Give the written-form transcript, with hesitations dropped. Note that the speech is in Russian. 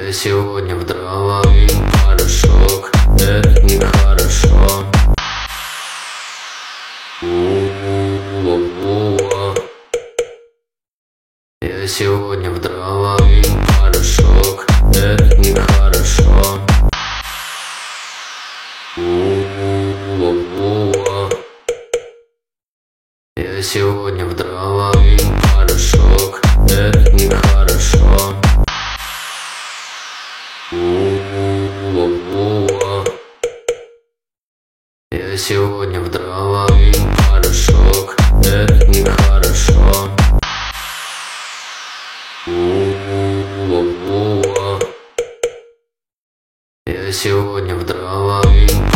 Я сегодня в дрова и порошок, это нехорошо. Я сегодня в дрова и порошок, это нехорошо. Я сегодня в дрова и порошок, это нехорошо. Я сегодня в дрова и порошок, это нехорошо. Я сегодня в дрова и